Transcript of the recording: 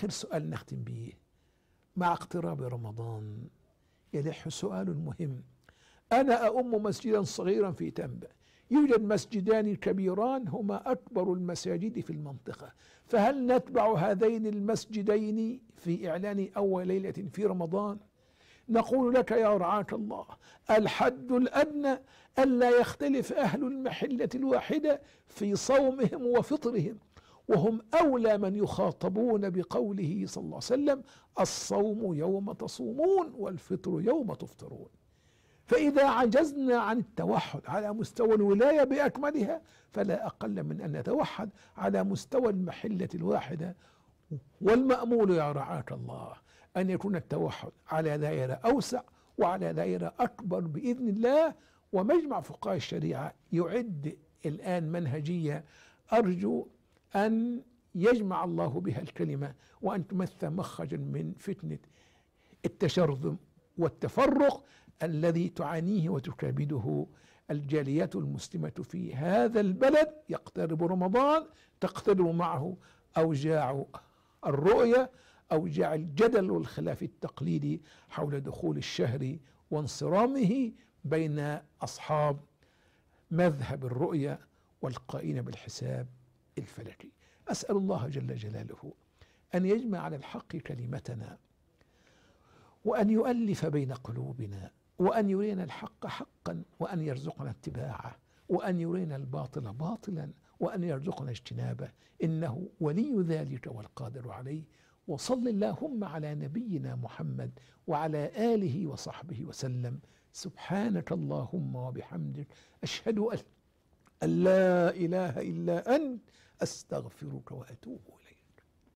آخر سؤال نختم به مع اقتراب رمضان يلح سؤال مهم. أنا أؤم مسجدا صغيرا في تنبأ، يوجد مسجدان كبيران هما أكبر المساجد في المنطقة، فهل نتبع هذين المسجدين في إعلان أول ليلة في رمضان؟ نقول لك يا رعاة الله، الحد الأدنى ألا يختلف أهل المحلة الواحدة في صومهم وفطرهم، وهم أولى من يخاطبون بقوله صلى الله عليه وسلم: الصوم يوم تصومون والفطر يوم تفطرون. فإذا عجزنا عن التوحد على مستوى الولاية بأكملها، فلا أقل من أن نتوحد على مستوى المحلة الواحدة. والمأمول يا رعاة الله أن يكون التوحد على دائرة أوسع وعلى دائرة أكبر بإذن الله. ومجمع فقهاء الشريعة يعد الآن منهجية أرجو أن يجمع الله بها الكلمة وأن تمثل مخرجا من فتنة التشرذم والتفرق الذي تعانيه وتكابده الجاليات المسلمة في هذا البلد. يقترب رمضان، تقترب معه أوجاع الرؤية، أوجاع الجدل والخلاف التقليدي حول دخول الشهر وانصرامه بين أصحاب مذهب الرؤية والقائين بالحساب الفلكي. أسأل الله جل جلاله أن يجمع على الحق كلمتنا، وأن يؤلف بين قلوبنا، وأن يرينا الحق حقا، وأن يرزقنا اتباعه، وأن يرينا الباطل باطلا، وأن يرزقنا اجتنابه، إنه ولي ذلك والقادر عليه. وصل اللهم على نبينا محمد وعلى آله وصحبه وسلم. سبحانك اللهم وبحمدك، أشهد أن لا إله إلا أنت، أستغفرك وأتوب إليك.